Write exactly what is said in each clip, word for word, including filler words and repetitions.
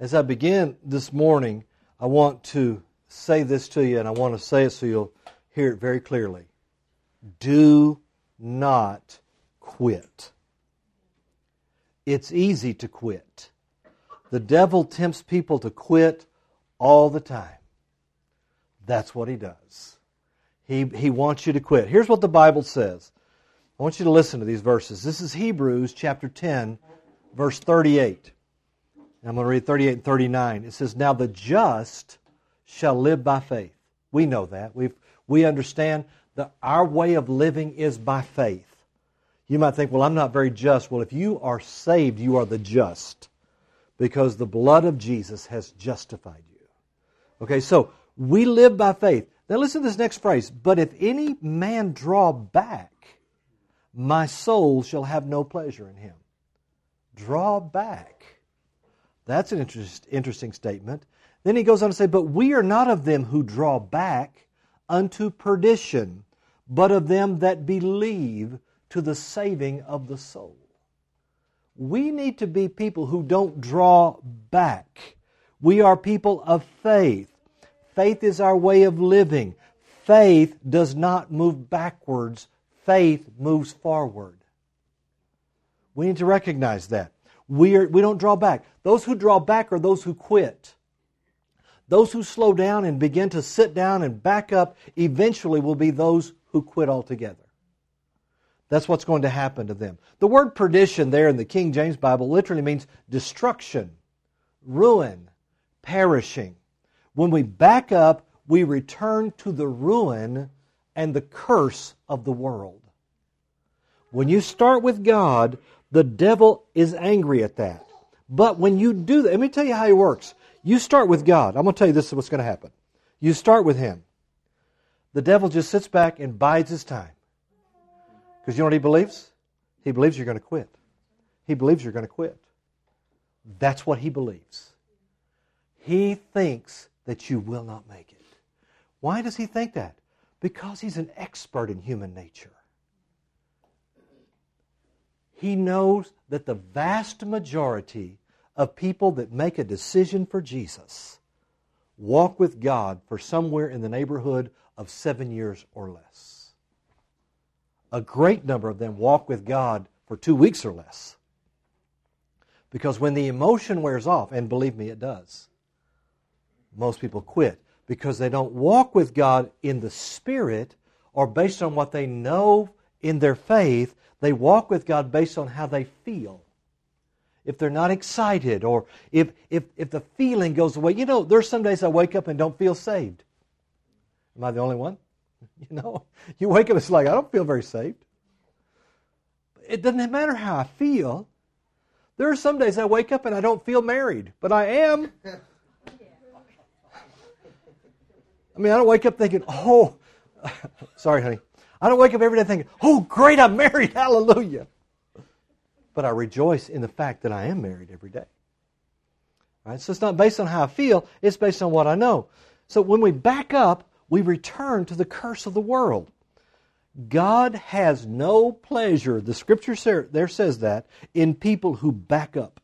As I begin this morning, I want to say this to you, and I want to say it so you'll hear it very clearly. Do not quit. It's easy to quit. The devil tempts people to quit all the time. That's what he does. He, he wants you to quit. Here's what the Bible says. I want you to listen to these verses. This is Hebrews chapter ten, verse thirty-eight. I'm going to read thirty-eight and thirty-nine. It says, "Now the just shall live by faith." We know that. We we understand that our way of living is by faith. You might think, well, I'm not very just. Well, if you are saved, you are the just, because the blood of Jesus has justified you. Okay, so we live by faith. Now listen to this next phrase. "But if any man draw back, my soul shall have no pleasure in him." Draw back. That's an interest, interesting statement. Then he goes on to say, "But we are not of them who draw back unto perdition, but of them that believe to the saving of the soul." We need to be people who don't draw back. We are people of faith. Faith is our way of living. Faith does not move backwards. Faith moves forward. We need to recognize that. We are, we don't draw back. Those who draw back are those who quit. Those who slow down and begin to sit down and back up eventually will be those who quit altogether. That's what's going to happen to them. The word perdition there in the King James Bible literally means destruction, ruin, perishing. When we back up, we return to the ruin and the curse of the world. When you start with God, the devil is angry at that. But when you do that, let me tell you how it works. You start with God. I'm going to tell you this is what's going to happen. You start with Him. The devil just sits back and bides his time. Because you know what he believes? He believes you're going to quit. He believes you're going to quit. That's what he believes. He thinks that you will not make it. Why does he think that? Because he's an expert in human nature. He knows that the vast majority of people that make a decision for Jesus walk with God for somewhere in the neighborhood of seven years or less. A great number of them walk with God for two weeks or less. Because when the emotion wears off, and believe me, it does, most people quit because they don't walk with God in the Spirit or based on what they know in their faith. They walk with God based on how they feel. If they're not excited or if, if, if the feeling goes away. You know, there's some days I wake up and don't feel saved. Am I the only one? You know, you wake up, it's like, I don't feel very saved. It doesn't matter how I feel. There are some days I wake up and I don't feel married, but I am. I mean, I don't wake up thinking, oh, sorry, honey. I don't wake up every day thinking, oh, great, I'm married, hallelujah. But I rejoice in the fact that I am married every day. All right? So it's not based on how I feel, it's based on what I know. So when we back up, we return to the curse of the world. God has no pleasure, the Scripture there says that, in people who back up.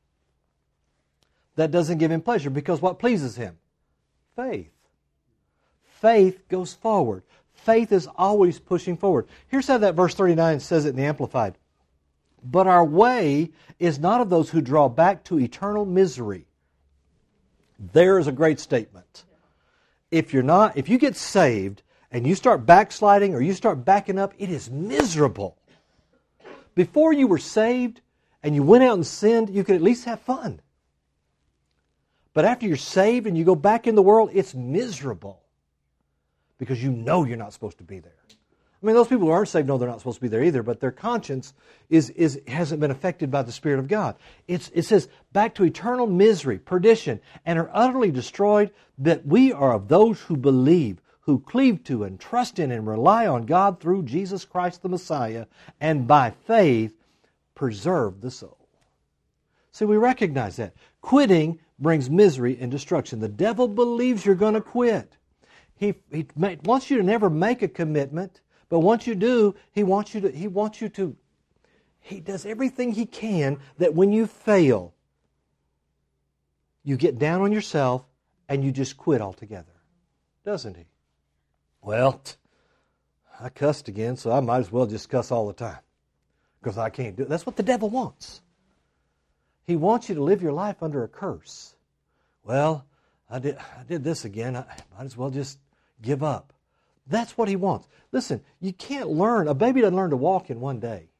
That doesn't give Him pleasure because what pleases Him? Faith. Faith goes forward. Faith is always pushing forward. Here's how that verse thirty-nine says it in the Amplified. "But our way is not of those who draw back to eternal misery." There is a great statement. If you're not, if you get saved and you start backsliding or you start backing up, it is miserable. Before you were saved and you went out and sinned, you could at least have fun. But after you're saved and you go back in the world, it's miserable. Because you know you're not supposed to be there. I mean, those people who aren't saved know they're not supposed to be there either, but their conscience is, is hasn't been affected by the Spirit of God. It's, it says, back to eternal misery, perdition, and are utterly destroyed, that we are of those who believe, who cleave to and trust in and rely on God through Jesus Christ the Messiah, and by faith preserve the soul. See, we recognize that. Quitting brings misery and destruction. The devil believes you're going to quit. He, he wants you to never make a commitment, but once you do, he wants you to, he wants you to, he does everything he can that when you fail, you get down on yourself and you just quit altogether, doesn't he? Well, I cussed again, so I might as well just cuss all the time because I can't do it. That's what the devil wants. He wants you to live your life under a curse. Well, I did, I did this again. I might as well just give up. That's what he wants. Listen, you can't learn. A baby doesn't learn to walk in one day.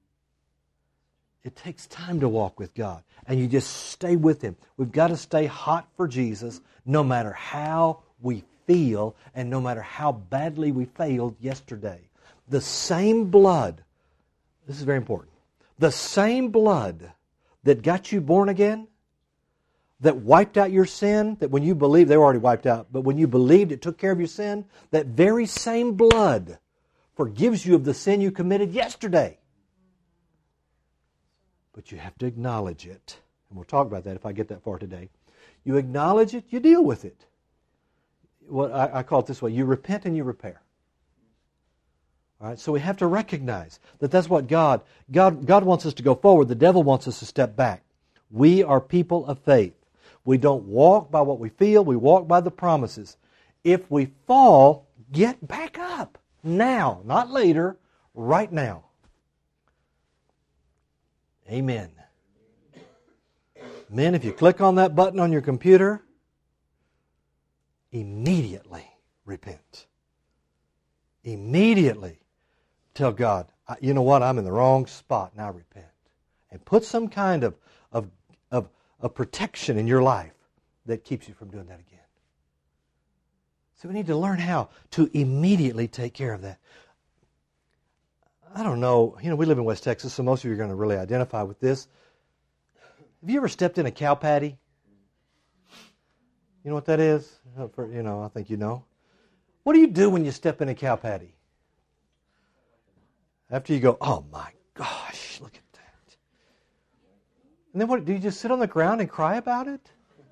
It takes time to walk with God, and you just stay with Him. We've got to stay hot for Jesus no matter how we feel and no matter how badly we failed yesterday. The same blood, this is very important, the same blood that got you born again, that wiped out your sin, that when you believed, they were already wiped out, but when you believed it took care of your sin, that very same blood forgives you of the sin you committed yesterday. But you have to acknowledge it. And we'll talk about that if I get that far today. You acknowledge it, you deal with it. What I, I call it this way, you repent and you repair. All right, so we have to recognize that that's what God, God, God wants us to go forward. The devil wants us to step back. We are people of faith. We don't walk by what we feel. We walk by the promises. If we fall, get back up. Now, not later, right now. Amen. Men, if you click on that button on your computer, immediately repent. Immediately tell God, you know what, I'm in the wrong spot, now repent. And put some kind of, of, of, of protection in your life that keeps you from doing that again. So we need to learn how to immediately take care of that. I don't know, you know, we live in West Texas, so most of you are going to really identify with this. Have you ever stepped in a cow patty? You know what that is? You know, I think you know. What do you do when you step in a cow patty? After you go, oh my gosh, look at that. And then what, do you just sit on the ground and cry about it?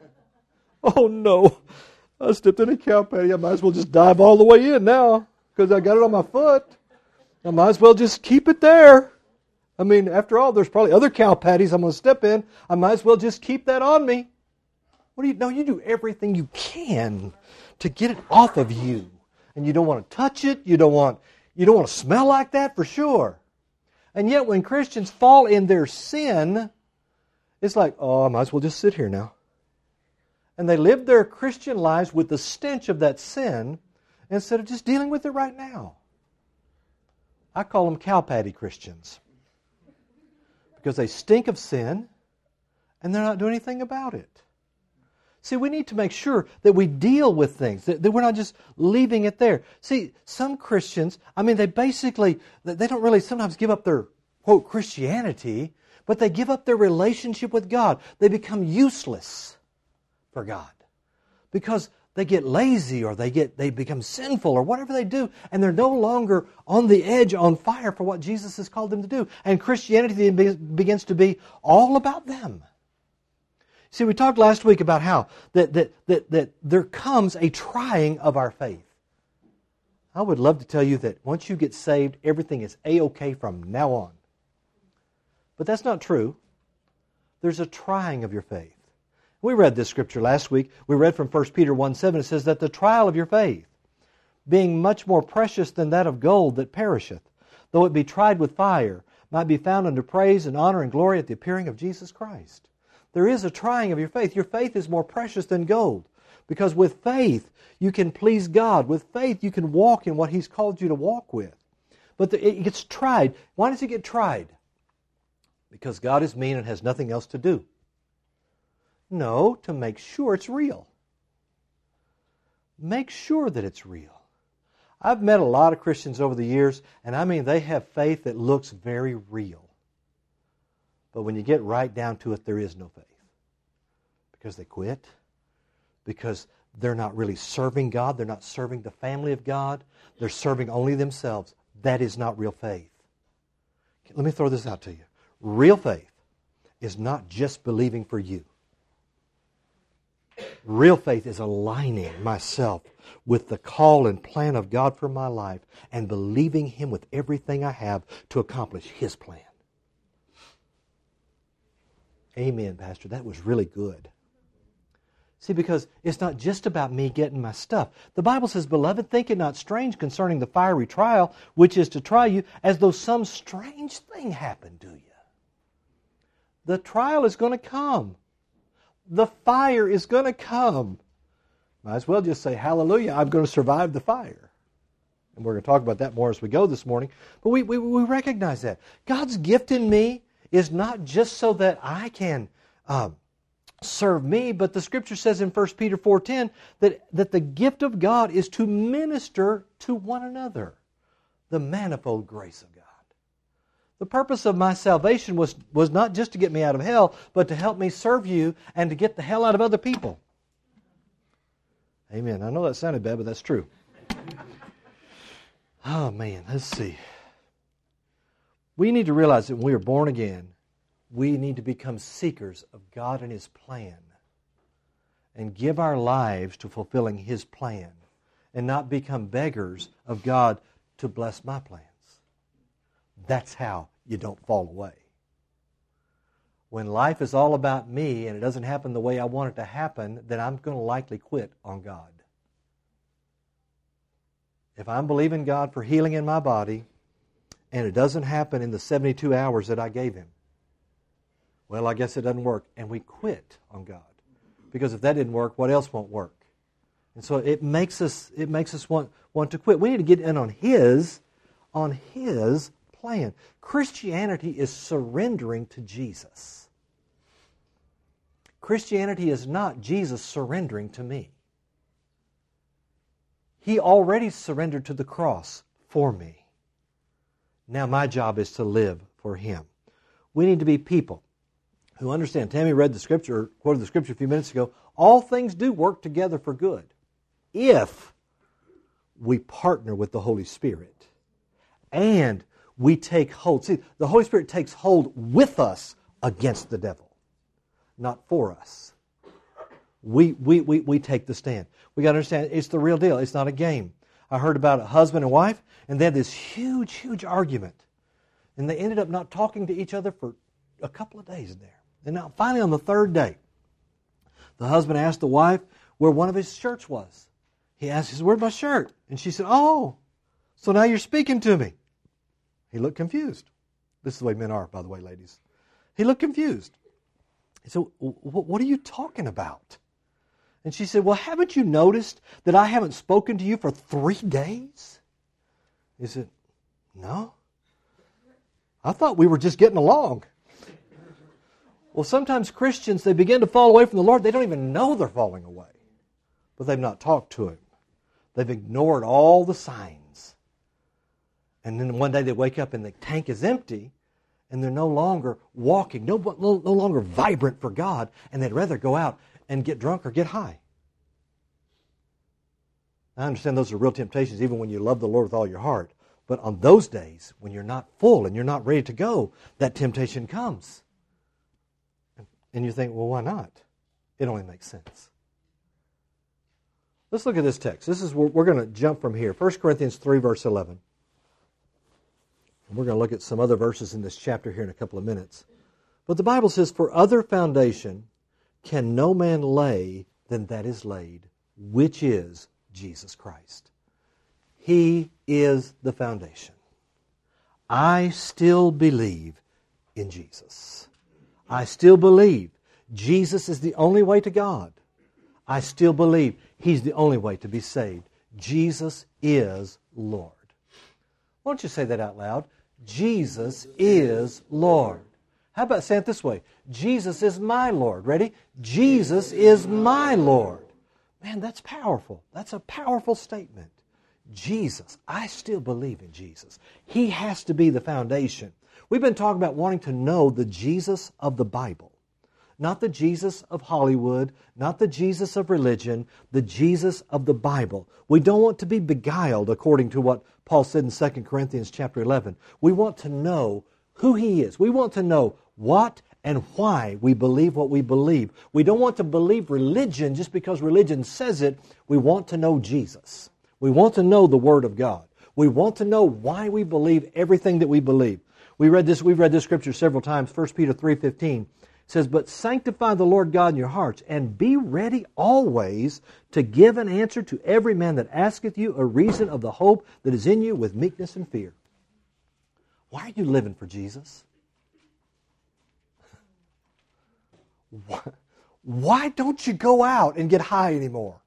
Oh no, I stepped in a cow patty. I might as well just dive all the way in now because I got it on my foot. I might as well just keep it there. I mean, after all, there's probably other cow patties I'm going to step in. I might as well just keep that on me. What do you know? You do everything you can to get it off of you. And you don't want to touch it. You don't want, you don't want to smell like that for sure. And yet when Christians fall in their sin, it's like, oh, I might as well just sit here now. And they live their Christian lives with the stench of that sin instead of just dealing with it right now. I call them cow patty Christians because they stink of sin and they're not doing anything about it. See, we need to make sure that we deal with things, that, that we're not just leaving it there. See, some Christians, I mean, they basically, they don't really sometimes give up their, quote, Christianity, but they give up their relationship with God. They become useless for God because they get lazy or they get they become sinful or whatever they do, and they're no longer on the edge, on fire for what Jesus has called them to do. And Christianity begins to be all about them. See, we talked last week about how that, that, that, that there comes a trying of our faith. I would love to tell you that once you get saved, everything is A-okay from now on. But that's not true. There's a trying of your faith. We read this scripture last week. We read from First Peter one seven. It says that the trial of your faith, being much more precious than that of gold that perisheth, though it be tried with fire, might be found unto praise and honor and glory at the appearing of Jesus Christ. There is a trying of your faith. Your faith is more precious than gold. Because with faith, you can please God. With faith, you can walk in what He's called you to walk with. But the, it gets tried. Why does it get tried? Because God is mean and has nothing else to do. No, to make sure it's real. Make sure that it's real. I've met a lot of Christians over the years, and I mean, they have faith that looks very real. But when you get right down to it, there is no faith. Because they quit. Because they're not really serving God. They're not serving the family of God. They're serving only themselves. That is not real faith. Let me throw this out to you. Real faith is not just believing for you. Real faith is aligning myself with the call and plan of God for my life and believing Him with everything I have to accomplish His plan. Amen, Pastor. That was really good. See, because it's not just about me getting my stuff. The Bible says, Beloved, think it not strange concerning the fiery trial, which is to try you, as though some strange thing happened to you. The trial is going to come. The fire is going to come. Might as well just say, hallelujah, I'm going to survive the fire. And we're going to talk about that more as we go this morning. But we, we, we recognize that. God's gift in me is not just so that I can um, serve me, but the Scripture says in First Peter four ten that, that the gift of God is to minister to one another. The manifold grace of God. The purpose of my salvation was, was not just to get me out of hell, but to help me serve you and to get the hell out of other people. Amen. I know that sounded bad, but that's true. Oh, man, let's see. We need to realize that when we are born again, we need to become seekers of God and His plan and give our lives to fulfilling His plan and not become beggars of God to bless my plans. That's how you don't fall away. When life is all about me and it doesn't happen the way I want it to happen, then I'm going to likely quit on God. If I'm believing God for healing in my body and it doesn't happen in the seventy-two hours that I gave Him, well, I guess it doesn't work. And we quit on God. Because if that didn't work, what else won't work? And so it makes us it makes us want, want to quit. We need to get in on His, on His plan. Christianity is surrendering to Jesus. Christianity is not Jesus surrendering to me. He already surrendered to the cross for me. Now my job is to live for Him. We need to be people who understand. Tammy read the Scripture, quoted the Scripture a few minutes ago. All things do work together for good if we partner with the Holy Spirit and we take hold. See, the Holy Spirit takes hold with us against the devil, not for us. We, we, we, we take the stand. We got to understand, it's the real deal. It's not a game. I heard about a husband and wife, and they had this huge, huge argument. And they ended up not talking to each other for a couple of days in there. And now, finally, on the third day, the husband asked the wife where one of his shirts was. He asked, he said, "Where's my shirt?" And she said, "Oh, so now you're speaking to me." He looked confused. This is the way men are, by the way, ladies. He looked confused. He said, "What are you talking about?" And she said, "Well, haven't you noticed that I haven't spoken to you for three days?" He said, "No. I thought we were just getting along." Well, sometimes Christians, they begin to fall away from the Lord. They don't even know they're falling away. But they've not talked to Him. They've ignored all the signs. And then one day they wake up and the tank is empty and they're no longer walking, no, no, no longer vibrant for God, and they'd rather go out and get drunk or get high. I understand those are real temptations even when you love the Lord with all your heart. But on those days, when you're not full and you're not ready to go, that temptation comes. And you think, well, why not? It only makes sense. Let's look at this text. This is where we're going to jump from here. First Corinthians three, verse eleven. And we're going to look at some other verses in this chapter here in a couple of minutes. But the Bible says, "For other foundation can no man lay than that is laid, which is Jesus Christ." He is the foundation. I still believe in Jesus. I still believe Jesus is the only way to God. I still believe He's the only way to be saved. Jesus is Lord. Why don't you say that out loud? Jesus is Lord. How about saying it this way? Jesus is my Lord. Ready? Jesus is my Lord. Man, that's powerful. That's a powerful statement. Jesus. I still believe in Jesus. He has to be the foundation. We've been talking about wanting to know the Jesus of the Bible. Not the Jesus of Hollywood, not the Jesus of religion, the Jesus of the Bible. We don't want to be beguiled according to what Paul said in Second Corinthians chapter eleven. We want to know who He is. We want to know what and why we believe what we believe. We don't want to believe religion just because religion says it. We want to know Jesus. We want to know the Word of God. We want to know why we believe everything that we believe. We read this, we've read this scripture several times. First Peter three fifteen It says, but sanctify the Lord God in your hearts, and be ready always to give an answer to every man that asketh you a reason of the hope that is in you with meekness and fear. Why are you living for Jesus? Why, why don't you go out and get high anymore?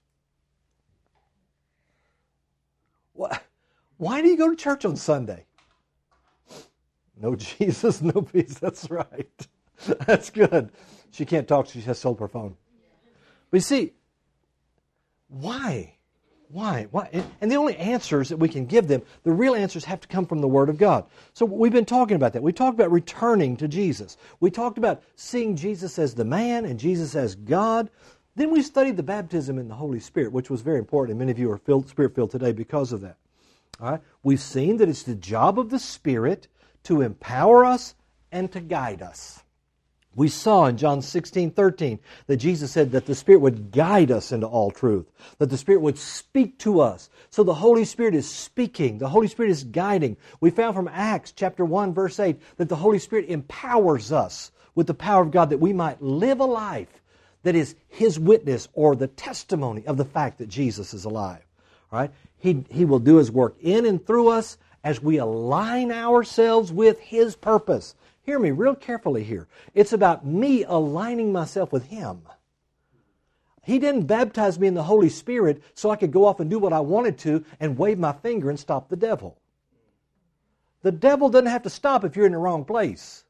Why, why do you go to church on Sunday? No Jesus, no peace. That's right. That's good. She can't talk, she has to hold her phone. But you see, why? Why? Why? And the only answers that we can give them, the real answers have to come from the Word of God. So we've been talking about that. We talked about returning to Jesus. We talked about seeing Jesus as the man and Jesus as God. Then we studied the baptism in the Holy Spirit, which was very important. And many of you are filled, Spirit-filled today because of that. All right? We've seen that it's the job of the Spirit to empower us and to guide us. We saw in John sixteen thirteen that Jesus said that the Spirit would guide us into all truth, that the Spirit would speak to us. So the Holy Spirit is speaking. The Holy Spirit is guiding. We found from Acts chapter one, verse eight, that the Holy Spirit empowers us with the power of God that we might live a life that is His witness or the testimony of the fact that Jesus is alive. All right? He, he will do His work in and through us as we align ourselves with His purpose. Hear me real carefully here. It's about me aligning myself with Him. He didn't baptize me in the Holy Spirit so I could go off and do what I wanted to and wave my finger and stop the devil. The devil doesn't have to stop if you're in the wrong place.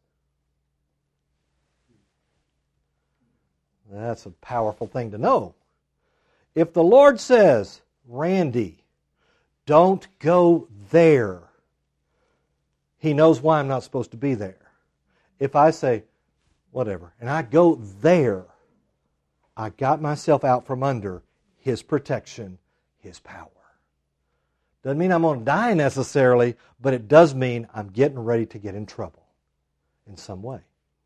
That's a powerful thing to know. If the Lord says, Randy, don't go there, He knows why I'm not supposed to be there. If I say, whatever, and I go there, I got myself out from under His protection, His power. Doesn't mean I'm going to die necessarily, but it does mean I'm getting ready to get in trouble in some way.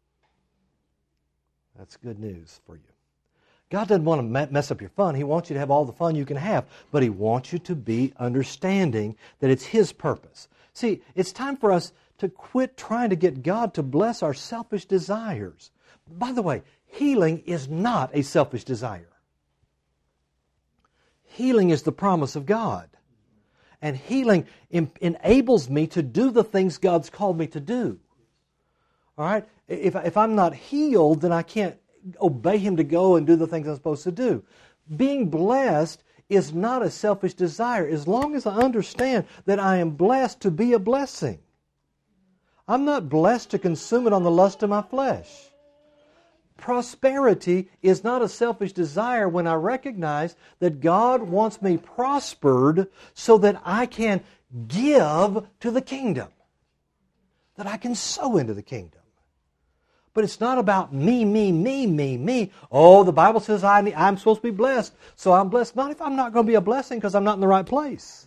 That's good news for you. God doesn't want to mess up your fun. He wants you to have all the fun you can have, but He wants you to be understanding that it's His purpose. See, it's time for us to quit trying to get God to bless our selfish desires. By the way, healing is not a selfish desire. Healing is the promise of God. And healing em- enables me to do the things God's called me to do. All right? If, if I'm not healed, then I can't obey Him to go and do the things I'm supposed to do. Being blessed is not a selfish desire as long as I understand that I am blessed to be a blessing. I'm not blessed to consume it on the lust of my flesh. Prosperity is not a selfish desire when I recognize that God wants me prospered so that I can give to the kingdom, that I can sow into the kingdom. But it's not about me, me, me, me, me. Oh, the Bible says I need, I'm supposed to be blessed, so I'm blessed. Not if I'm not going to be a blessing because I'm not in the right place.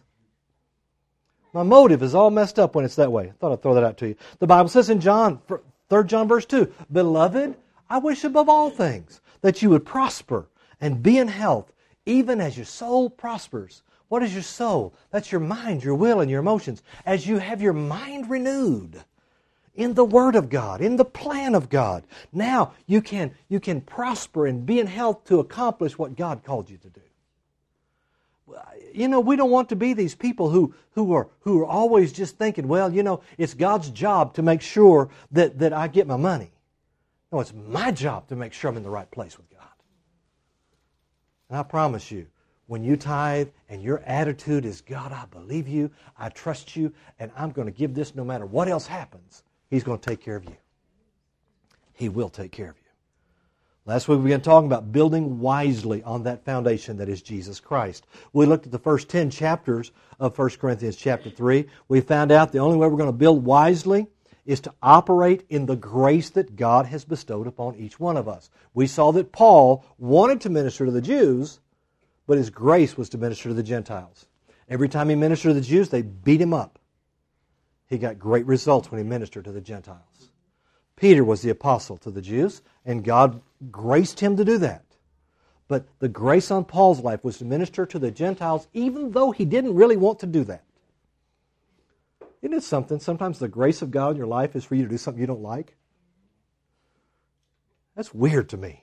My motive is all messed up when it's that way. I thought I'd throw that out to you. The Bible says in John, Third John verse two, Beloved, I wish above all things that you would prosper and be in health, even as your soul prospers. What is your soul? That's your mind, your will, and your emotions. As you have your mind renewed in the Word of God, in the plan of God, now you can, you can prosper and be in health to accomplish what God called you to do. You know, we don't want to be these people who, who are who are always just thinking, well, you know, it's God's job to make sure that, that I get my money. No, it's my job to make sure I'm in the right place with God. And I promise you, when you tithe and your attitude is, God, I believe you, I trust you, and I'm going to give this no matter what else happens, He's going to take care of you. He will take care of you. Last week we began talking about building wisely on that foundation that is Jesus Christ. We looked at the first ten chapters of First Corinthians chapter three. We found out the only way we're going to build wisely is to operate in the grace that God has bestowed upon each one of us. We saw that Paul wanted to minister to the Jews, but his grace was to minister to the Gentiles. Every time he ministered to the Jews, they beat him up. He got great results when he ministered to the Gentiles. Peter was the apostle to the Jews, and God graced him to do that. But the grace on Paul's life was to minister to the Gentiles, even though he didn't really want to do that. Isn't it something? Sometimes the grace of God in your life is for you to do something you don't like. That's weird to me.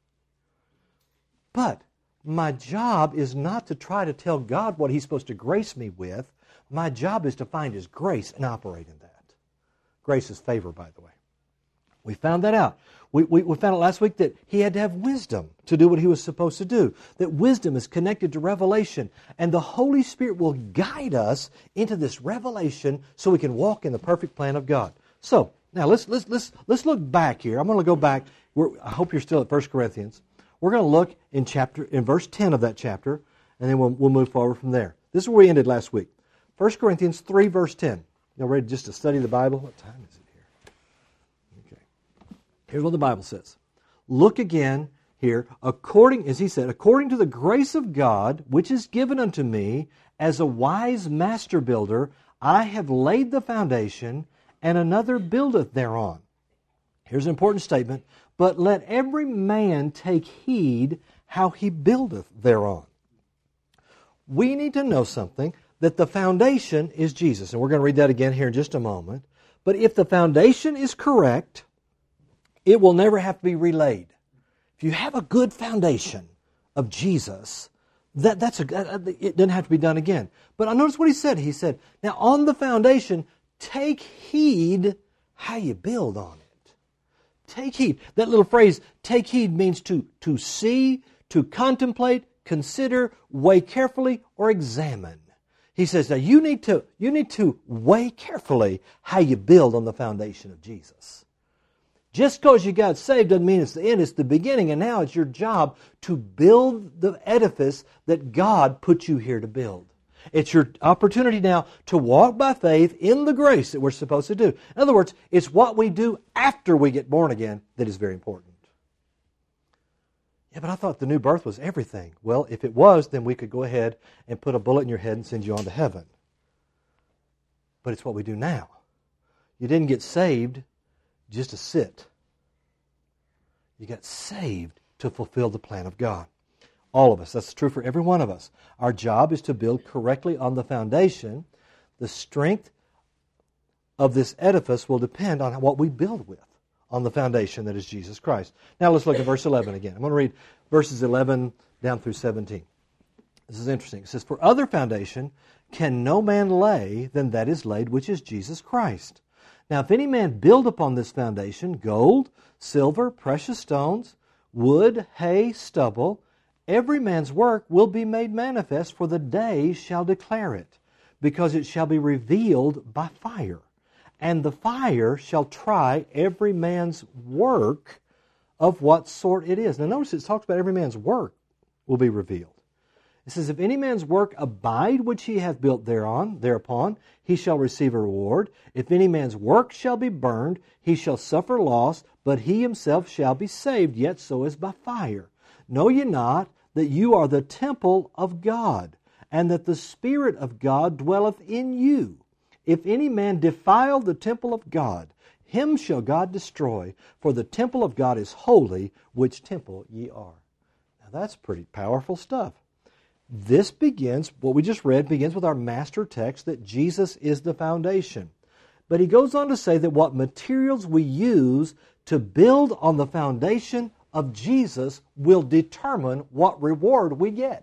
But my job is not to try to tell God what He's supposed to grace me with. My job is to find His grace and operate in that. Grace is favor, by the way. We found that out. We, we, we found out last week that he had to have wisdom to do what he was supposed to do. That wisdom is connected to revelation. And the Holy Spirit will guide us into this revelation so we can walk in the perfect plan of God. So, now let's let's let's let's look back here. I'm going to go back. We're, I hope you're still at First Corinthians. We're going to look in chapter in verse ten of that chapter, and then we'll, we'll move forward from there. This is where we ended last week. First Corinthians three, verse ten. Y'all ready just to study the Bible? What time is it here? Okay. Here's what the Bible says. Look again here, according, as he said, according to the grace of God, which is given unto me, as a wise master builder, I have laid the foundation, and another buildeth thereon. Here's an important statement. But let every man take heed how he buildeth thereon. We need to know something, that the foundation is Jesus. And we're going to read that again here in just a moment. But if the foundation is correct, it will never have to be relaid. If you have a good foundation of Jesus, that, that's a, it doesn't have to be done again. But I notice what he said. He said, now on the foundation, take heed how you build on it. Take heed. That little phrase, take heed, means to, to see, to contemplate, consider, weigh carefully, or examine. He says, now you need to, you need to weigh carefully how you build on the foundation of Jesus. Just because you got saved doesn't mean it's the end, it's the beginning, and now it's your job to build the edifice that God put you here to build. It's your opportunity now to walk by faith in the grace that we're supposed to do. In other words, it's what we do after we get born again that is very important. Yeah, but I thought the new birth was everything. Well, if it was, then we could go ahead and put a bullet in your head and send you on to heaven. But it's what we do now. You didn't get saved just to sit. You got saved to fulfill the plan of God. All of us. That's true for every one of us. Our job is to build correctly on the foundation. The strength of this edifice will depend on what we build with, on the foundation that is Jesus Christ. Now let's look at verse eleven again. I'm going to read verses eleven down through seventeen. This is interesting. It says, for other foundation can no man lay than that is laid, which is Jesus Christ. Now if any man build upon this foundation gold, silver, precious stones, wood, hay, stubble, every man's work will be made manifest, for the day shall declare it, because it shall be revealed by fire. And the fire shall try every man's work of what sort it is. Now notice it talks about every man's work will be revealed. It says, if any man's work abide which he hath built thereon, thereupon, he shall receive a reward. If any man's work shall be burned, he shall suffer loss, but he himself shall be saved, yet so as by fire. Know ye not that you are the temple of God, and that the Spirit of God dwelleth in you? If any man defile the temple of God, him shall God destroy, for the temple of God is holy, which temple ye are. Now that's pretty powerful stuff. This begins, what we just read, begins with our master text that Jesus is the foundation. But he goes on to say that what materials we use to build on the foundation of Jesus will determine what reward we get.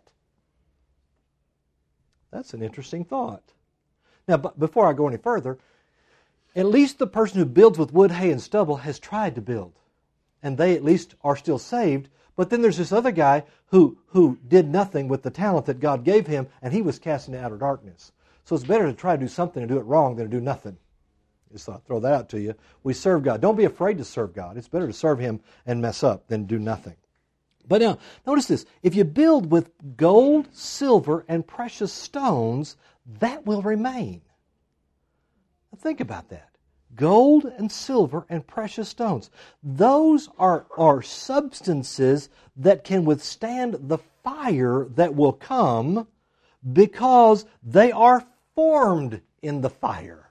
That's an interesting thought. Now, but before I go any further, at least the person who builds with wood, hay, and stubble has tried to build. And they at least are still saved. But then there's this other guy who, who did nothing with the talent that God gave him, and he was cast into outer darkness. So it's better to try to do something and do it wrong than to do nothing. Just thought I'd throw that out to you. We serve God. Don't be afraid to serve God. It's better to serve Him and mess up than do nothing. But now, notice this. If you build with gold, silver, and precious stones, that will remain. Now think about that. Gold and silver and precious stones. Those are, are substances that can withstand the fire that will come because they are formed in the fire.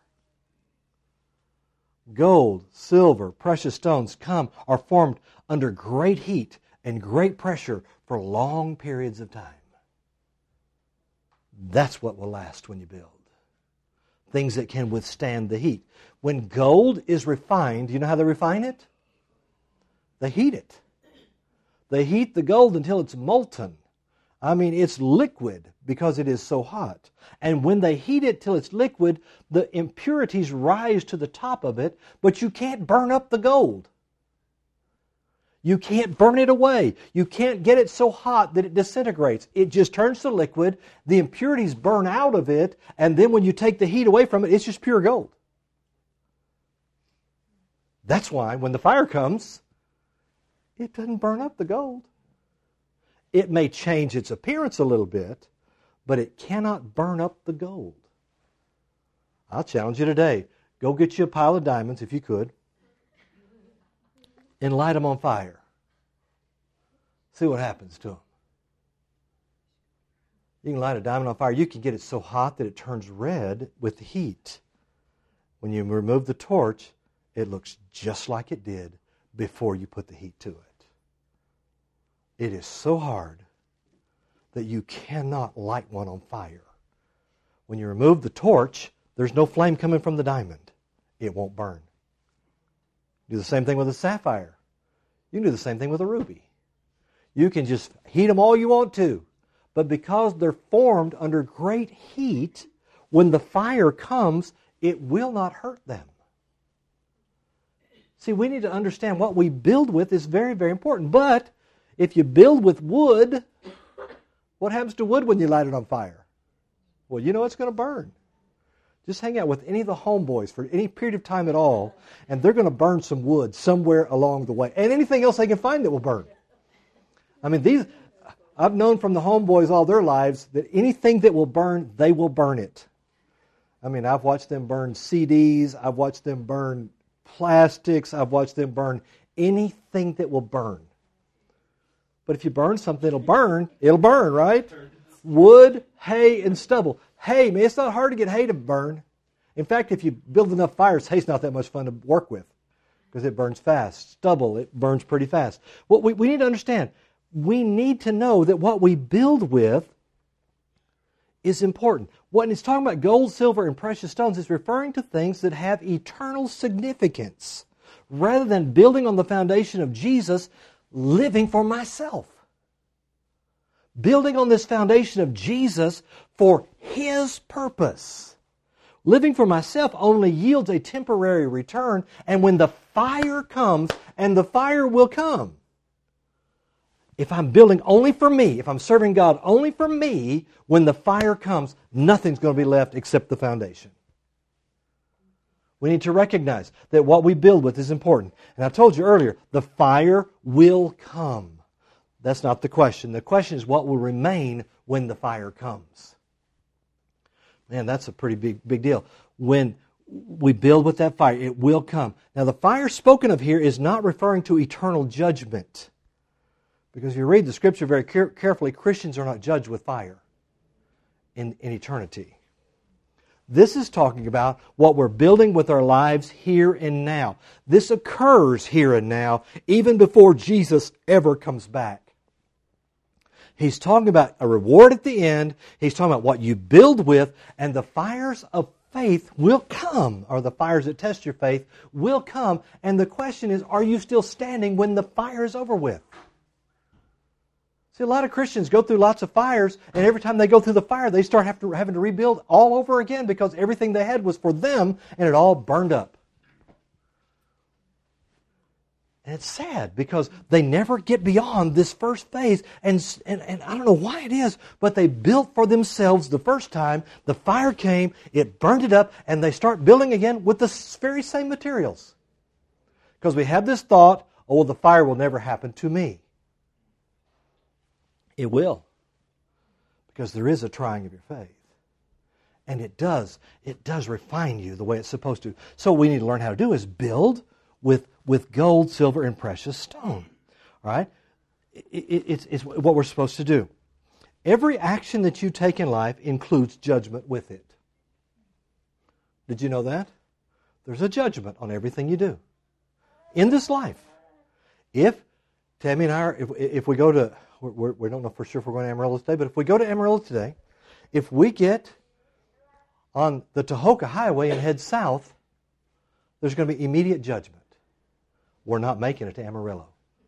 Gold, silver, precious stones come, are formed under great heat and great pressure for long periods of time. That's what will last when you build. Things that can withstand the heat. When gold is refined, you know how they refine it? They heat it. They heat the gold until it's molten. I mean, it's liquid because it is so hot. And when they heat it till it's liquid, the impurities rise to the top of it, but you can't burn up the gold. You can't burn it away. You can't get it so hot that it disintegrates. It just turns to liquid, the impurities burn out of it, and then when you take the heat away from it, it's just pure gold. That's why when the fire comes, it doesn't burn up the gold. It may change its appearance a little bit, but it cannot burn up the gold. I'll challenge you today. Go get you a pile of diamonds, if you could, and light them on fire. See what happens to them. You can light a diamond on fire. You can get it so hot that it turns red with the heat. When you remove the torch, it looks just like it did before you put the heat to it. It is so hard that you cannot light one on fire. When you remove the torch, there's no flame coming from the diamond. It won't burn. Do the same thing with a sapphire. You can do the same thing with a ruby. You can just heat them all you want to. But because they're formed under great heat, when the fire comes, it will not hurt them. See, we need to understand what we build with is very, very important. But if you build with wood, what happens to wood when you light it on fire? Well, you know it's going to burn. Just hang out with any of the homeboys for any period of time at all, and they're going to burn some wood somewhere along the way. And anything else they can find that will burn. I mean, these I've known from the homeboys all their lives that anything that will burn, they will burn it. I mean, I've watched them burn C Ds. I've watched them burn plastics. I've watched them burn anything that will burn. But if you burn something, it'll burn. It'll burn, right? Wood, hay, and stubble. Hay, man, it's not hard to get hay to burn. In fact, if you build enough fires, hay's not that much fun to work with because it burns fast. Stubble, it burns pretty fast. What we, we need to understand, we need to know that what we build with is important. When it's talking about gold, silver, and precious stones, it's referring to things that have eternal significance rather than building on the foundation of Jesus, living for myself. Building on this foundation of Jesus for His purpose. Living for myself only yields a temporary return, and when the fire comes, and the fire will come, if I'm building only for me, if I'm serving God only for me, when the fire comes, nothing's going to be left except the foundation. We need to recognize that what we build with is important. And I told you earlier, the fire will come. That's not the question. The question is what will remain when the fire comes. Man, that's a pretty big, big deal. When we build with that fire, it will come. Now, the fire spoken of here is not referring to eternal judgment. Because if you read the Scripture very care- carefully, Christians are not judged with fire in, in eternity. This is talking about what we're building with our lives here and now. This occurs here and now, even before Jesus ever comes back. He's talking about a reward at the end. He's talking about what you build with, and the fires of faith will come, or the fires that test your faith will come. And the question is, are you still standing when the fire is over with? See, a lot of Christians go through lots of fires, and every time they go through the fire, they start have to, having to rebuild all over again because everything they had was for them, and it all burned up. And it's sad because they never get beyond this first phase. And, and, and I don't know why it is, but they built for themselves the first time. The fire came, it burned it up, and they start building again with the very same materials. Because we have this thought, oh, well, the fire will never happen to me. It will. Because there is a trying of your faith. And it does. It does refine you the way it's supposed to. So what we need to learn how to do is build with with gold, silver, and precious stone. All right? It, it, it's, it's what we're supposed to do. Every action that you take in life includes judgment with it. Did you know that? There's a judgment on everything you do. In this life. If, Tammy and I, are, if, if we go to, we're, we don't know for sure if we're going to Amarillo today, but if we go to Amarillo today, if we get on the Tahoka Highway and head south, there's going to be immediate judgment. We're not making it to Amarillo.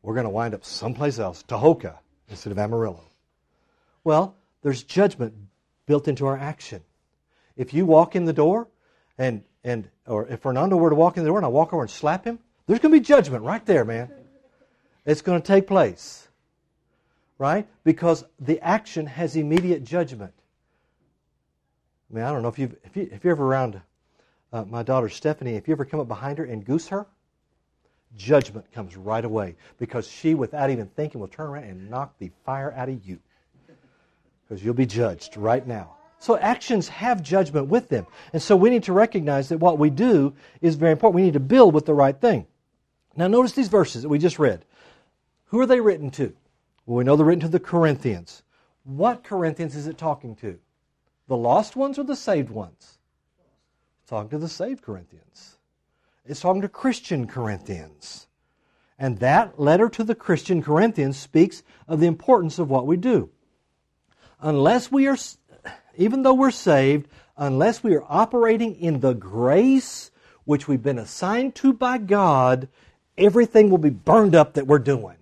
we're going to wind up someplace else, Tahoka, instead of Amarillo. Well, there's judgment built into our action. If you walk in the door, and and or if Fernando were to walk in the door and I walk over and slap him, there's going to be judgment right there, man. It's going to take place. Right? Because the action has immediate judgment. I mean, I don't know if you've, if, you, if you're ever around uh, my daughter Stephanie, if you ever come up behind her and goose her, judgment comes right away. Because she, without even thinking, will turn around and knock the fire out of you. Because you'll be judged right now. So actions have judgment with them. And so we need to recognize that what we do is very important. We need to build with the right thing. Now notice these verses that we just read. Who are they written to? Well, we know they're written to the Corinthians. What Corinthians is it talking to? The lost ones or the saved ones? It's talking to the saved Corinthians. It's talking to Christian Corinthians. And that letter to the Christian Corinthians speaks of the importance of what we do. Unless we are, even though we're saved, unless we are operating in the grace which we've been assigned to by God, everything will be burned up that we're doing.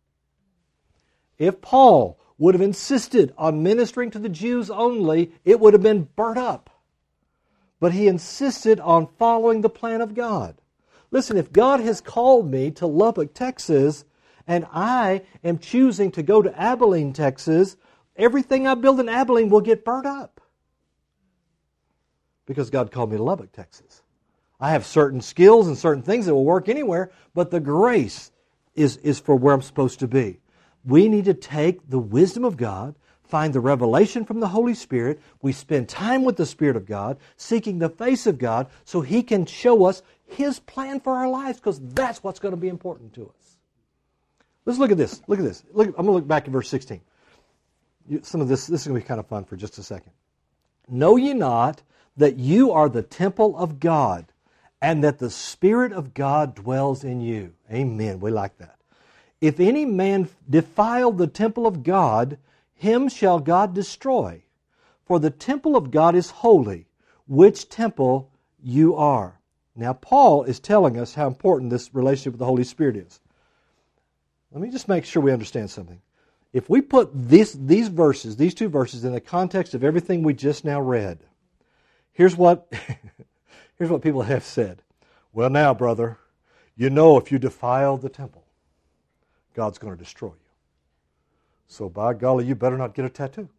If Paul would have insisted on ministering to the Jews only, it would have been burnt up. But he insisted on following the plan of God. Listen, if God has called me to Lubbock, Texas, and I am choosing to go to Abilene, Texas, everything I build in Abilene will get burnt up. Because God called me to Lubbock, Texas. I have certain skills and certain things that will work anywhere, but the grace is, is for where I'm supposed to be. We need to take the wisdom of God, find the revelation from the Holy Spirit. We spend time with the Spirit of God, seeking the face of God so He can show us His plan for our lives, because that's what's going to be important to us. Let's look at this. Look at this. Look, I'm going to look back at verse sixteen. Some of this, this is going to be kind of fun for just a second. Know ye not that you are the temple of God, and that the Spirit of God dwells in you? Amen. We like that. If any man defile the temple of God, him shall God destroy. For the temple of God is holy, which temple you are. Now, Paul is telling us how important this relationship with the Holy Spirit is. Let me just make sure we understand something. If we put this, these verses, these two verses, in the context of everything we just now read, here's what, here's what people have said. Well, now, brother, you know if you defile the temple, God's going to destroy you. So by golly, you better not get a tattoo,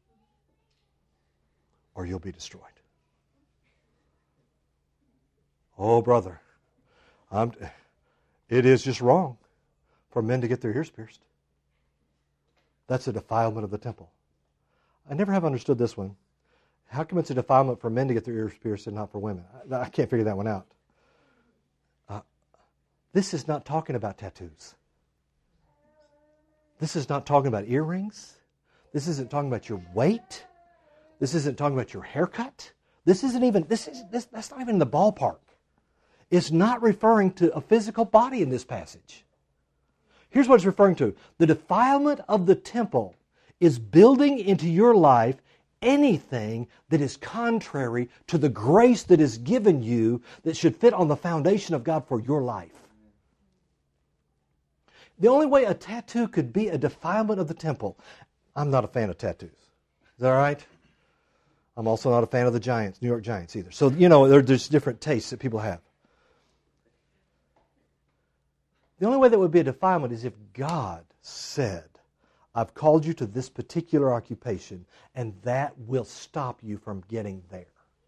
or you'll be destroyed. Oh, brother, I'm, it is just wrong for men to get their ears pierced. That's a defilement of the temple. I never have understood this one. How come it's a defilement for men to get their ears pierced and not for women? I, I can't figure that one out. Uh, this is not talking about tattoos. This is not talking about earrings. This isn't talking about your weight. This isn't talking about your haircut. This isn't even, this is, this, that's not even in the ballpark. It's not referring to a physical body in this passage. Here's what it's referring to. The defilement of the temple is building into your life anything that is contrary to the grace that is given you that should fit on the foundation of God for your life. The only way a tattoo could be a defilement of the temple. I'm not a fan of tattoos. Is that all right? I'm also not a fan of the Giants, New York Giants either. So, you know, there, there's different tastes that people have. The only way that would be a defilement is if God said, I've called you to this particular occupation, and that will stop you from getting there.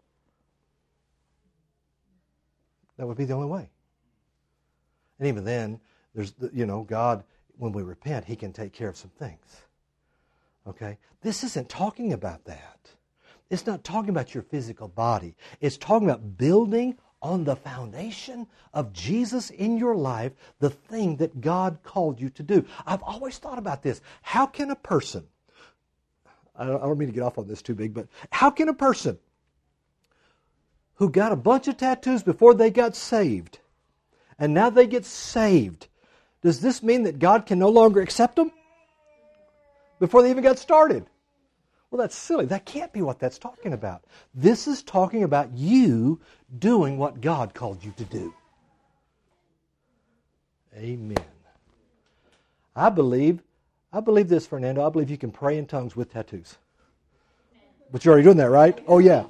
That would be the only way. And even then, there's, you know, God, when we repent, He can take care of some things. Okay? This isn't talking about that. It's not talking about your physical body. It's talking about building on the foundation of Jesus in your life, the thing that God called you to do. I've always thought about this. How can a person, I don't, I don't mean to get off on this too big, but how can a person who got a bunch of tattoos before they got saved, and now they get saved, does this mean that God can no longer accept them before they even got started? Well, that's silly. That can't be what that's talking about. This is talking about you doing what God called you to do. Amen. I believe, I believe this, Fernando. I believe you can pray in tongues with tattoos. But you're already doing that, right? Oh, yeah.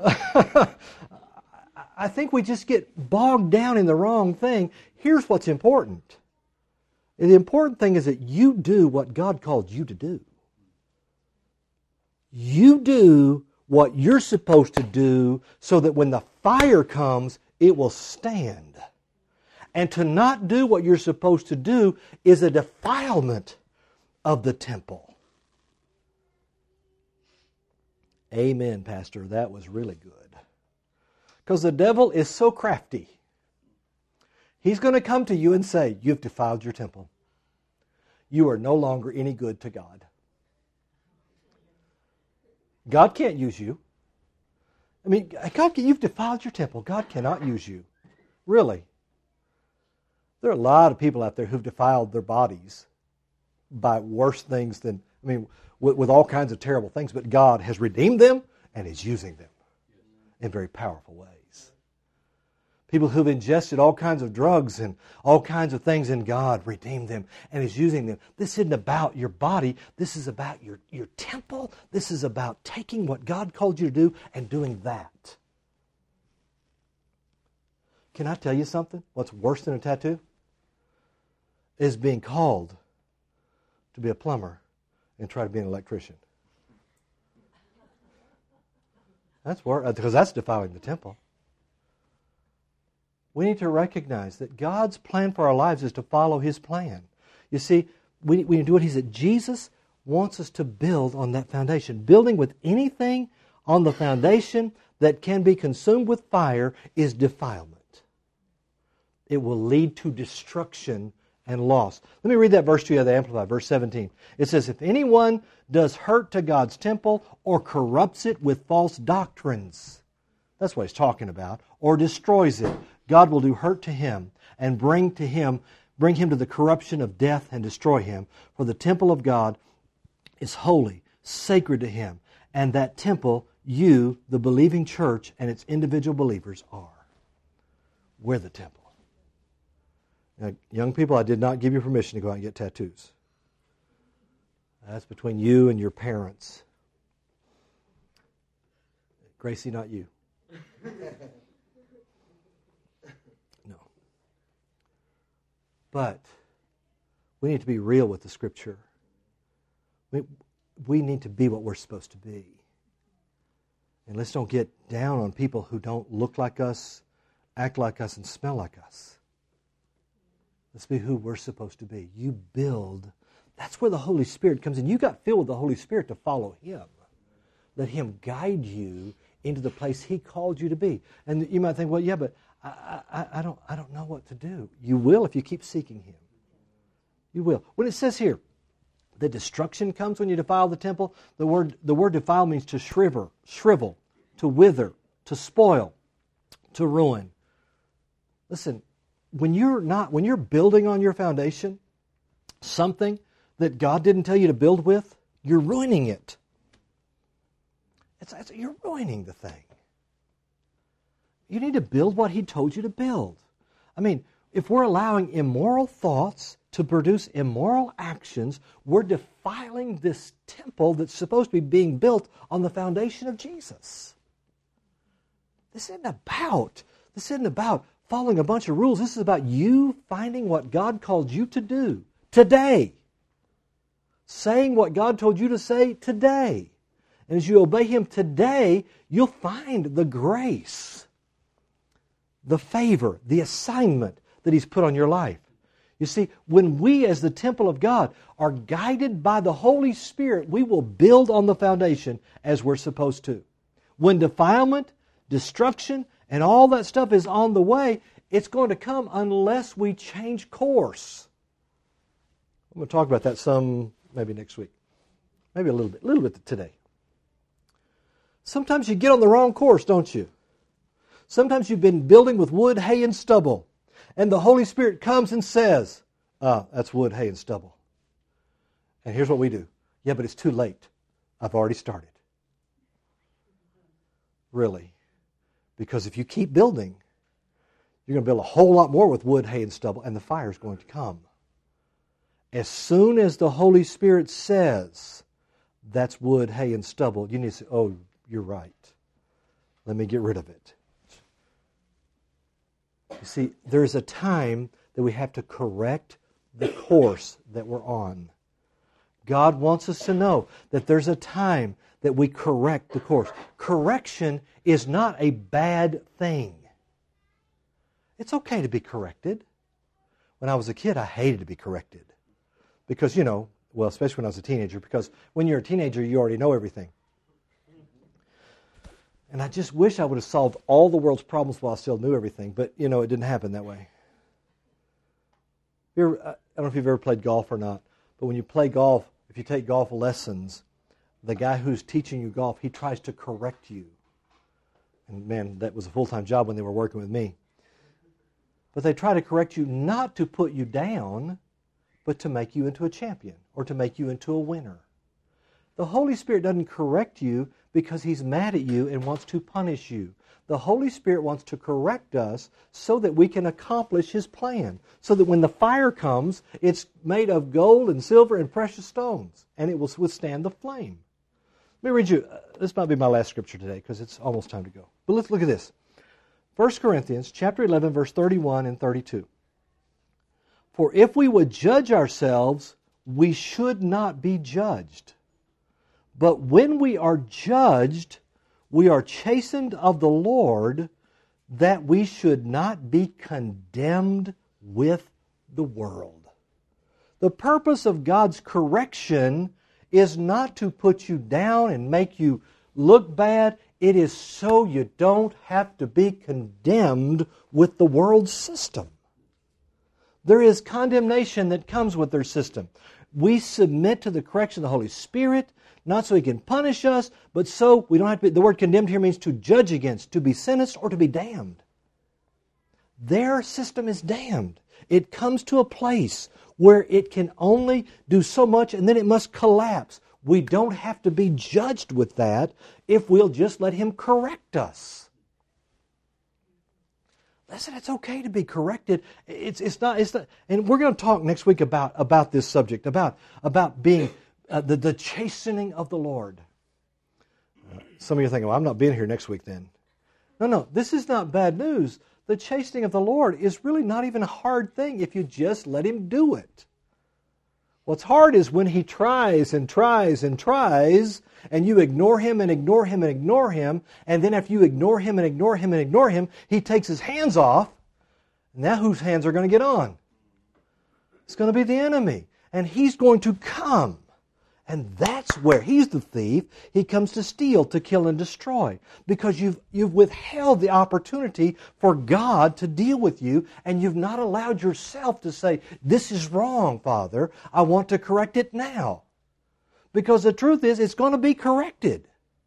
I think we just get bogged down in the wrong thing. Here's what's important. The important thing is that you do what God called you to do. You do what you're supposed to do so that when the fire comes, it will stand. And to not do what you're supposed to do is a defilement of the temple. Amen, Pastor. That was really good. Because the devil is so crafty. He's going to come to you and say, you've defiled your temple. You are no longer any good to God. God can't use you. I mean, God, you've defiled your temple. God cannot use you. Really. There are a lot of people out there who've defiled their bodies by worse things than, I mean, with, with all kinds of terrible things, but God has redeemed them and is using them in very powerful ways. People who've ingested all kinds of drugs and all kinds of things, and God redeemed them and is using them. This isn't about your body. This is about your, your temple. This is about taking what God called you to do and doing that. Can I tell you something? What's worse than a tattoo is being called to be a plumber and try to be an electrician. That's worse, because that's defiling the temple. We need to recognize that God's plan for our lives is to follow His plan. You see, we, we do what He said. Jesus wants us to build on that foundation. Building with anything on the foundation that can be consumed with fire is defilement. It will lead to destruction and loss. Let me read that verse to you, the Amplified, verse seventeen. It says, if anyone does hurt to God's temple or corrupts it with false doctrines, that's what he's talking about, or destroys it, God will do hurt to him and bring to him, bring him to the corruption of death and destroy him. For the temple of God is holy, sacred to Him, and that temple, you, the believing church, and its individual believers are. We're the temple. Now, young people, I did not give you permission to go out and get tattoos. That's between you and your parents. Gracie, not you. No. But we need to be real with the Scripture. We, we need to be what we're supposed to be. And let's don't get down on people who don't look like us, act like us, and smell like us. Let's be who we're supposed to be. You build. That's where the Holy Spirit comes in. You got filled with the Holy Spirit to follow Him. Let Him guide you into the place He called you to be. And you might think, well, yeah, but I, I, I don't I don't know what to do. You will if you keep seeking Him. You will. When it says here, the destruction comes when you defile the temple, the word the word defile means to shrivel, shrivel, to wither, to spoil, to ruin. Listen, when you're not when you're building on your foundation something that God didn't tell you to build with, you're ruining it. It's, it's, you're ruining the thing. You need to build what He told you to build. I mean, if we're allowing immoral thoughts to produce immoral actions, we're defiling this temple that's supposed to be being built on the foundation of Jesus. This isn't about, this isn't about following a bunch of rules. This is about you finding what God called you to do today. Saying what God told you to say today. And as you obey Him today, you'll find the grace, the favor, the assignment that He's put on your life. You see, when we as the temple of God are guided by the Holy Spirit, we will build on the foundation as we're supposed to. When defilement, destruction, and all that stuff is on the way, it's going to come unless we change course. I'm going to talk about that some maybe next week. Maybe a little bit, a little bit today. Sometimes you get on the wrong course, don't you? Sometimes you've been building with wood, hay, and stubble. And the Holy Spirit comes and says, ah, that's wood, hay, and stubble. And here's what we do. Yeah, but it's too late. I've already started. Really. Because if you keep building, you're going to build a whole lot more with wood, hay, and stubble, and the fire is going to come. As soon as the Holy Spirit says, that's wood, hay, and stubble, you need to say, oh, you're right. Let me get rid of it. You see, there's a time that we have to correct the course that we're on. God wants us to know that there's a time that we correct the course. Correction is not a bad thing. It's okay to be corrected. When I was a kid, I hated to be corrected. Because, you know, well, especially when I was a teenager, because when you're a teenager, you already know everything. And I just wish I would have solved all the world's problems while I still knew everything. But, you know, it didn't happen that way. You're, I don't know if you've ever played golf or not, but when you play golf, if you take golf lessons, the guy who's teaching you golf, he tries to correct you. And man, that was a full-time job when they were working with me. But they try to correct you not to put you down, but to make you into a champion or to make you into a winner. The Holy Spirit doesn't correct you because He's mad at you and wants to punish you. The Holy Spirit wants to correct us so that we can accomplish His plan. So that when the fire comes, it's made of gold and silver and precious stones, and it will withstand the flame. Let me read you, uh, this might be my last scripture today because it's almost time to go. But let's look at this. First Corinthians chapter eleven, verse thirty-one and thirty-two. For if we would judge ourselves, we should not be judged. But when we are judged, we are chastened of the Lord, that we should not be condemned with the world. The purpose of God's correction is not to put you down and make you look bad. It is so you don't have to be condemned with the world's system. There is condemnation that comes with their system. We submit to the correction of the Holy Spirit, not so He can punish us, but so we don't have to be, the word condemned here means to judge against, to be sentenced, or to be damned. Their system is damned. It comes to a place where it can only do so much and then it must collapse. We don't have to be judged with that if we'll just let Him correct us. Listen, it's okay to be corrected. It's it's not it's not, and we're going to talk next week about about this subject about about being uh, the the chastening of the Lord. Uh, some of you are thinking, "Well, I'm not being here next week then." No, no, this is not bad news. The chastening of the Lord is really not even a hard thing if you just let Him do it. What's hard is when He tries and tries and tries, and you ignore Him and ignore Him and ignore Him, and then after you ignore Him and ignore Him and ignore Him, He takes His hands off. Now whose hands are going to get on? It's going to be the enemy. And he's going to come. And that's where He's the thief. He comes to steal, to kill, and destroy. Because you've, you've withheld the opportunity for God to deal with you, and you've not allowed yourself to say, "This is wrong, Father. I want to correct it now." Because the truth is, it's going to be corrected.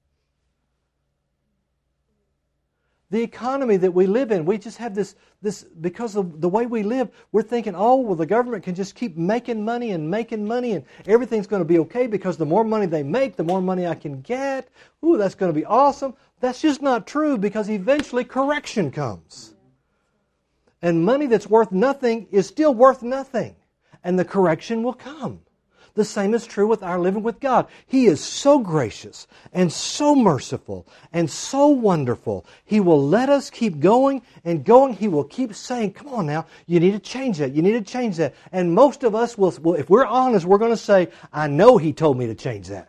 The economy that we live in, we just have this, this because of the way we live, we're thinking, oh, well, the government can just keep making money and making money and everything's going to be okay because the more money they make, the more money I can get. Ooh, that's going to be awesome. That's just not true because eventually correction comes. And money that's worth nothing is still worth nothing. And the correction will come. The same is true with our living with God. He is so gracious and so merciful and so wonderful. He will let us keep going and going. He will keep saying, "Come on now, you need to change that. You need to change that." And most of us will, well, if we're honest, we're going to say, "I know He told me to change that."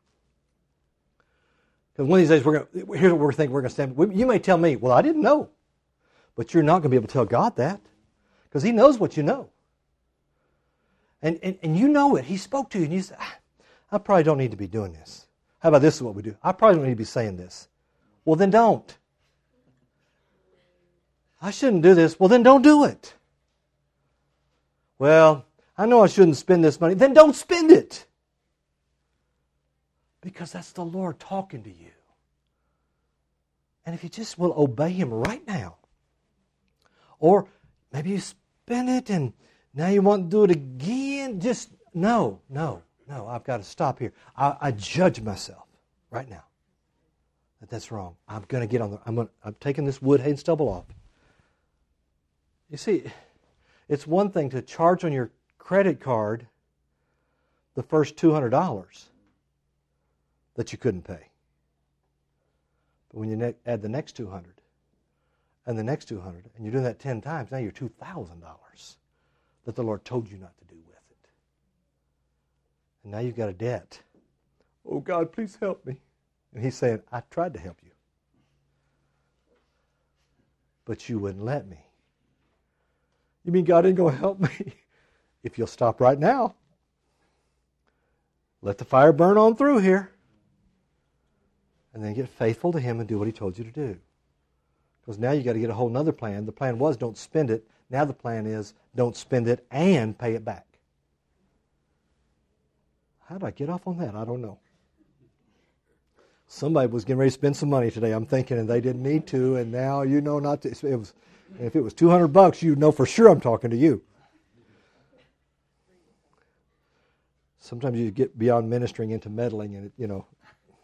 Because one of these days, we're going to, here's what we're thinking we're going to stand. You may tell me, "Well, I didn't know." But you're not going to be able to tell God that because He knows what you know. And, and and you know it. He spoke to you and you said, ah, "I probably don't need to be doing this. How about this is what we do? I probably don't need to be saying this." Well, then don't. "I shouldn't do this." Well, then don't do it. "Well, I know I shouldn't spend this money." Then don't spend it. Because that's the Lord talking to you. And if you just will obey Him right now, or maybe you spend it and now you want to do it again. Just, no, no, no. I've got to stop here. I, I judge myself right now that that's wrong. I'm going to get on the, I'm, going, I'm taking this wood, hay, and stubble off. You see, it's one thing to charge on your credit card the first two hundred dollars that you couldn't pay. But when you ne- add the next two hundred dollars and the next two hundred dollars, and you're doing that ten times, now you're two thousand dollars that the Lord told you not to do with it. And now you've got a debt. Oh, God, please help me. And He's saying, I tried to help you, but you wouldn't let me. You mean God ain't going to help me? If you'll stop right now, let the fire burn on through here, and then get faithful to Him and do what He told you to do. Because now you've got to get a whole other plan. The plan was don't spend it. Now the plan is don't spend it and pay it back. How did I get off on that? I don't know. Somebody was getting ready to spend some money today, I'm thinking, and they didn't need to, and now you know not to. It was, if it was two hundred bucks, you know for sure I'm talking to you. Sometimes you get beyond ministering into meddling, and, it, you know.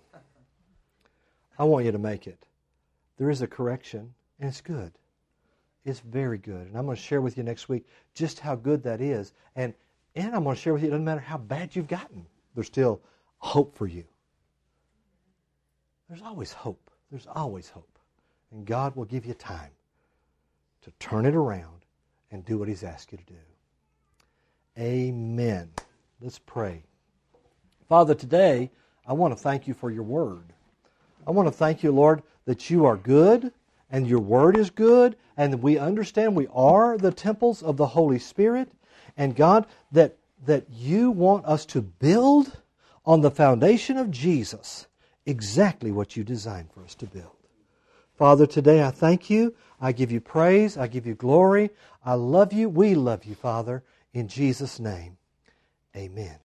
I want you to make it. There is a correction, and it's good. It's very good. And I'm going to share with you next week just how good that is. And, and I'm going to share with you, it doesn't matter how bad you've gotten, there's still hope for you. There's always hope. There's always hope. And God will give you time to turn it around and do what He's asked you to do. Amen. Let's pray. Father, today I want to thank You for Your Word. I want to thank You, Lord, that You are good and Your Word is good, and that we understand we are the temples of the Holy Spirit, and God, that, that You want us to build on the foundation of Jesus exactly what You designed for us to build. Father, today I thank You. I give You praise. I give You glory. I love You. We love You, Father. In Jesus' name, amen.